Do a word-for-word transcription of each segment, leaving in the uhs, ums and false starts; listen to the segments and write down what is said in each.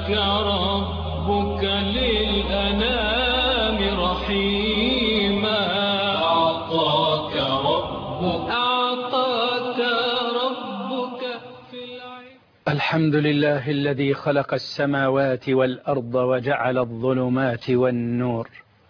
ربك للأنام رحيما أعطاك ربك أعطاك ربك في العين. الحمد لله الذي خلق السماوات والأرض وجعل الظلمات والنور،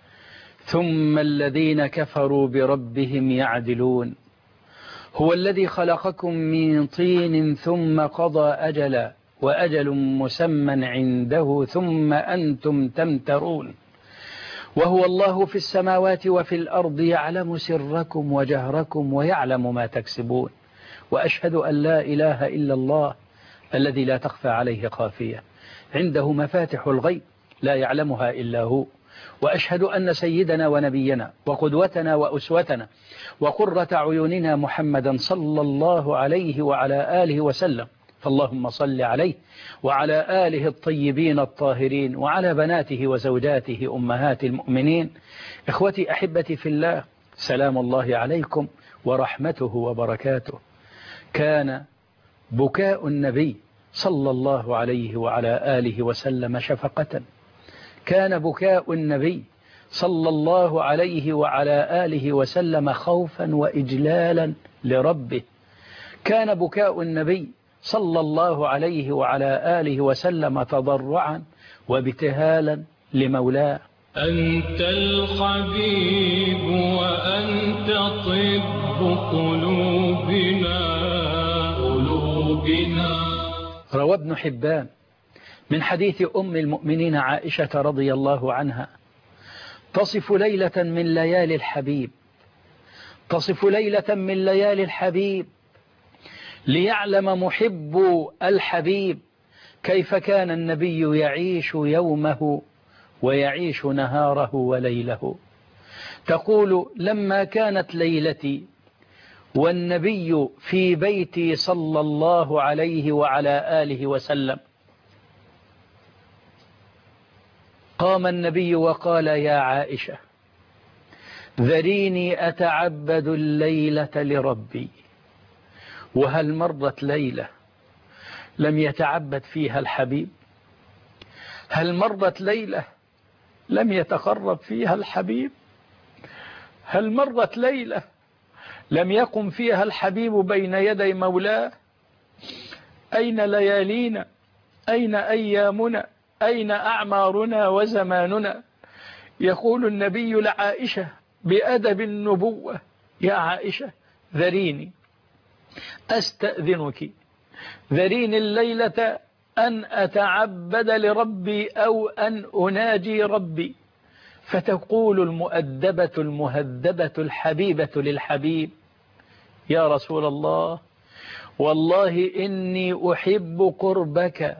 ثم الذين كفروا بربهم يعدلون. هو الذي خلقكم من طين ثم قضى أجلا وأجل مسمى عنده ثم أنتم تمترون. وهو الله في السماوات وفي الأرض يعلم سركم وجهركم ويعلم ما تكسبون. وأشهد أن لا إله إلا الله الذي لا تخفى عليه خافية، عنده مفاتح الغيب لا يعلمها إلا هو. وأشهد أن سيدنا ونبينا وقدوتنا وأسوتنا وقرة عيوننا محمدا صلى الله عليه وعلى آله وسلم، فاللهم صل عليه وعلى آله الطيبين الطاهرين وعلى بناته وزوجاته أمهات المؤمنين. إخوتي أحبتي في الله، سلام الله عليكم ورحمته وبركاته. كان بكاء النبي صلى الله عليه وعلى آله وسلم شفقة، كان بكاء النبي صلى الله عليه وعلى آله وسلم خوفا وإجلالا لربه، كان بكاء النبي صلى الله عليه وعلى آله وسلم تضرعا وابتهالا لمولاه. أنت الحبيب وأنت طب قلوبنا قلوبنا. روى ابن حبان من حديث أم المؤمنين عائشة رضي الله عنها تصف ليلة من ليالي الحبيب، تصف ليلة من ليالي الحبيب ليعلم محب الحبيب كيف كان النبي يعيش يومه ويعيش نهاره وليله. تقول: لما كانت ليلتي والنبي في بيتي صلى الله عليه وعلى آله وسلم، قام النبي وقال: يا عائشة ذريني أتعبد الليلة لربي. وهل مرت ليلة لم يتعبد فيها الحبيب؟ هل مرت ليلة لم يتقرب فيها الحبيب؟ هل مرت ليلة لم يقم فيها الحبيب بين يدي مولاه؟ أين ليالينا؟ أين أيامنا؟ أين أعمارنا وزماننا؟ يقول النبي لعائشة بأدب النبوة: يا عائشة ذريني أستأذنك، ذريني الليلة أن أتعبد لربي أو أن أناجي ربي. فتقول المؤدبة المهذبة الحبيبة للحبيب: يا رسول الله والله إني أحب قربك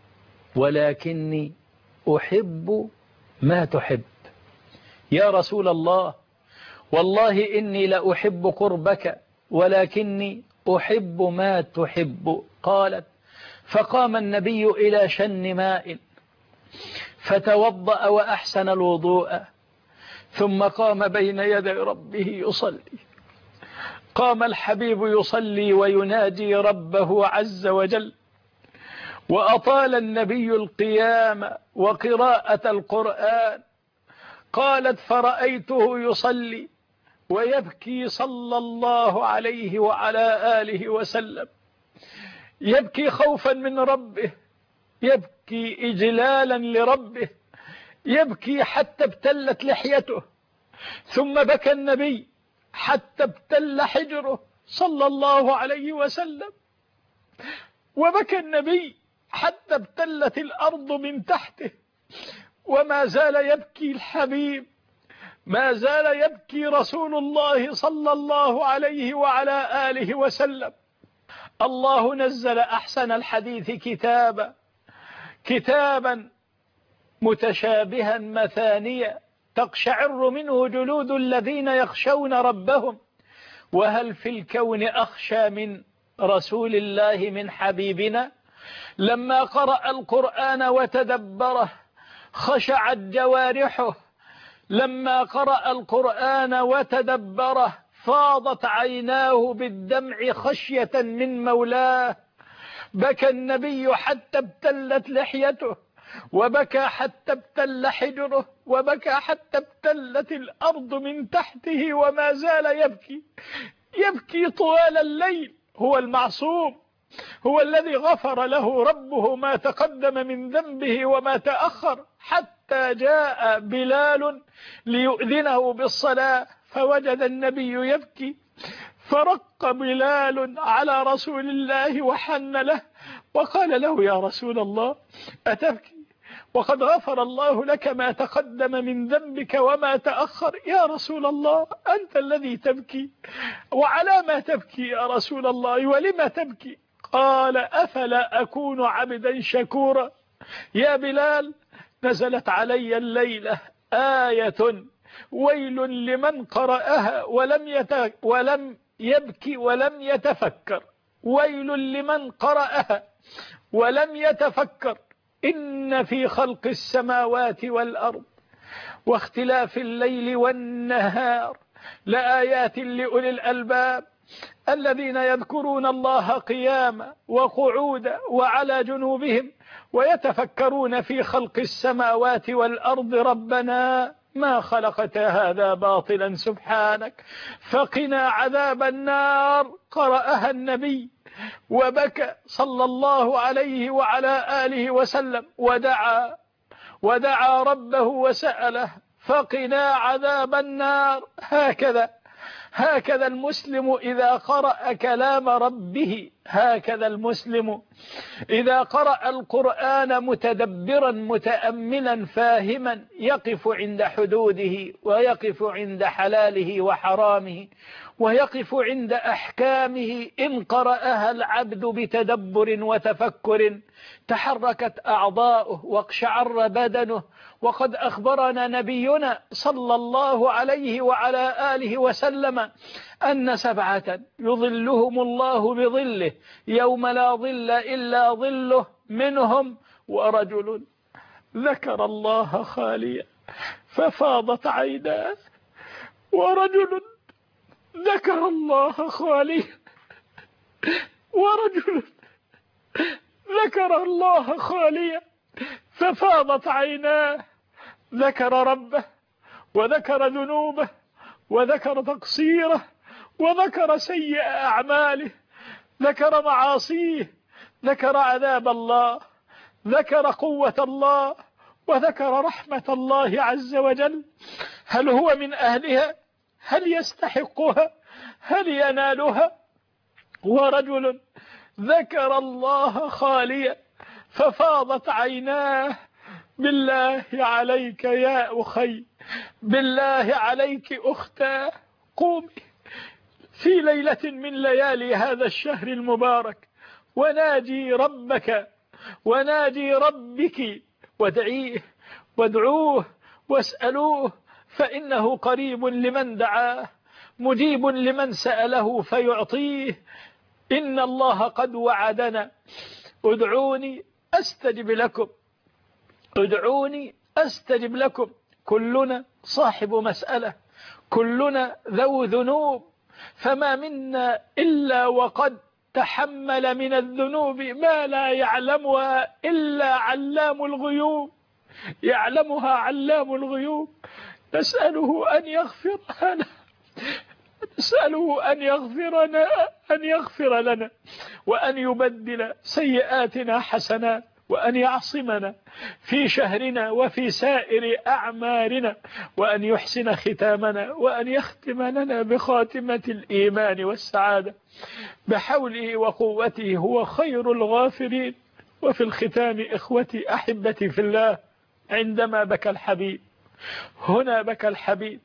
ولكني أحب ما تحب. يا رسول الله والله إني لأحب قربك ولكني أحب ما تحب. قالت: فقام النبي إلى شن ماء فتوضأ وأحسن الوضوء، ثم قام بين يدي ربه يصلي. قام الحبيب يصلي وينادي ربه عز وجل، وأطال النبي القيام وقراءة القرآن. قالت: فرأيته يصلي ويبكي صلى الله عليه وعلى آله وسلم، يبكي خوفا من ربه، يبكي إجلالا لربه، يبكي حتى ابتلت لحيته. ثم بكى النبي حتى ابتل حجره صلى الله عليه وسلم، وبكى النبي حتى ابتلت الأرض من تحته. وما زال يبكي الحبيب، ما زال يبكي رسول الله صلى الله عليه وعلى آله وسلم. الله نزل أحسن الحديث كتابا كتابا متشابها مثانيا تقشعر منه جلود الذين يخشون ربهم. وهل في الكون أخشى من رسول الله من حبيبنا؟ لما قرأ القرآن وتدبره خشعت جوارحه، لما قرأ القرآن وتدبره فاضت عيناه بالدمع خشية من مولاه. بكى النبي حتى ابتلت لحيته، وبكى حتى ابتل حجره، وبكى حتى ابتلت الأرض من تحته، وما زال يبكي يبكي طوال الليل. هو المعصوم، هو الذي غفر له ربه ما تقدم من ذنبه وما تأخر، حتى جاء بلال ليؤذنه بالصلاة فوجد النبي يبكي، فرق بلال على رسول الله وحن له وقال له: يا رسول الله، أتبكي وقد غفر الله لك ما تقدم من ذنبك وما تأخر؟ يا رسول الله، أنت الذي تبكي، وعلى ما تبكي يا رسول الله، ولما تبكي؟ قال: أفلا أكون عبدا شكورا؟ يا بلال، نزلت علي الليلة آية ويل لمن قرأها ولم يت... ولم يبكي ولم يتفكر، ويل لمن قرأها ولم يتفكر، إن في خلق السماوات والأرض واختلاف الليل والنهار لآيات لأولي الألباب الذين يذكرون الله قياما وقعودا وعلى جنوبهم ويتفكرون في خلق السماوات والأرض ربنا ما خلقت هذا باطلا سبحانك فقنا عذاب النار. قرأها النبي وبكى صلى الله عليه وعلى آله وسلم ودعا ودعا ربه وسأله فقنا عذاب النار. هكذا هكذا المسلم إذا قرأ كلام ربه، هكذا المسلم إذا قرأ القرآن متدبرا متأملا فاهما يقف عند حدوده ويقف عند حلاله وحرامه ويقف عند أحكامه. إن قرأها العبد بتدبر وتفكر تحركت أعضاؤه واقشعر بدنه. وقد أخبرنا نبينا صلى الله عليه وعلى آله وسلم أن سبعة يظلهم الله بظله يوم لا ظل إلا ظله، منهم ورجل ذكر الله خاليا ففاضت عيناه، ورجل ذكر الله خاليا، ورجل ذكر الله خاليا ففاضت عيناه، ذكر ربه وذكر ذنوبه وذكر تقصيره وذكر سيء أعماله، ذكر معاصيه، ذكر عذاب الله، ذكر قوة الله، وذكر رحمة الله عز وجل. هل هو من أهلها؟ هل يستحقها؟ هل ينالها؟ ورجل ذكر الله خاليا ففاضت عيناه. بالله عليك يا أخي، بالله عليك أختاه، قومي في ليلة من ليالي هذا الشهر المبارك وناجي ربك وناجي ربك وادعيه وادعوه واسألوه، فإنه قريب لمن دعاه مجيب لمن سأله فيعطيه. إن الله قد وعدنا: ادعوني أستجب لكم، ادعوني أستجب لكم. كلنا صاحب مسألة، كلنا ذو ذنوب، فما منا إلا وقد تحمل من الذنوب ما لا يعلمها إلا علام الغيوب، يعلمها علام الغيوب. نسأله أن يغفر لنا، نسأله أن يغفرنا أن يغفر لنا وأن يبدل سيئاتنا حسنات، وأن يعصمنا في شهرنا وفي سائر أعمارنا، وأن يحسن ختامنا، وأن يختم لنا بخاتمة الإيمان والسعادة بحوله وقوته، هو خير الغافرين. وفي الختام إخوتي أحبتي في الله، عندما بكى الحبيب هنا بكى الحبيب،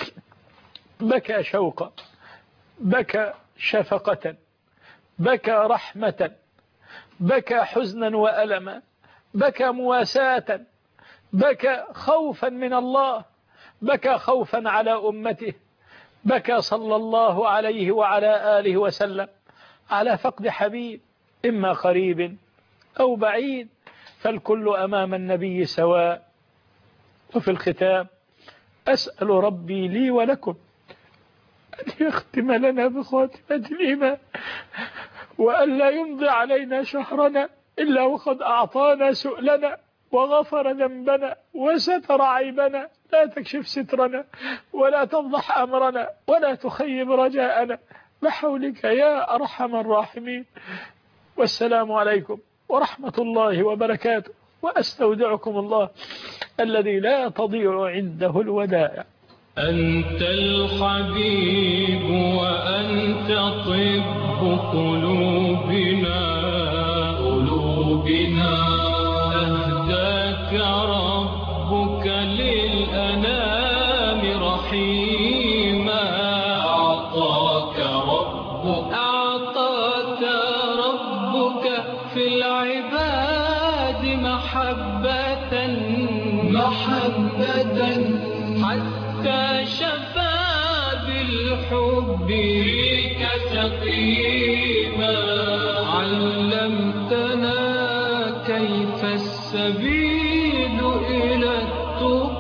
بكى شوقا، بكى شفقة، بكى رحمة، بكى حزنا وألما، بكى مواساة، بكى خوفا من الله، بكى خوفا على أمته، بكى صلى الله عليه وعلى آله وسلم على فقد حبيب إما قريب أو بعيد، فالكل أمام النبي سواء. وفي الختام أسأل ربي لي ولكم أن يختم لنا بخاتمة الإيمان، وأن لا يمضي علينا شهرنا إلا وقد أعطانا سؤلنا، وغفر ذنبنا وستر عيبنا، لا تكشف سترنا ولا تفضح أمرنا ولا تخيب رجاءنا بحولك يا أرحم الراحمين. والسلام عليكم ورحمة الله وبركاته، وأستودعكم الله الذي لا تضيع عنده الودائع. أنت الحبيب وأنت طب قلوبنا قلوبنا أهداك ربك للأنام رحيما، أعطاك ربك أعطاك ربك في العباد محبة محبة حتى شفى بالحب فيك سقيما، علمتنا كيف السبيل إلى التقى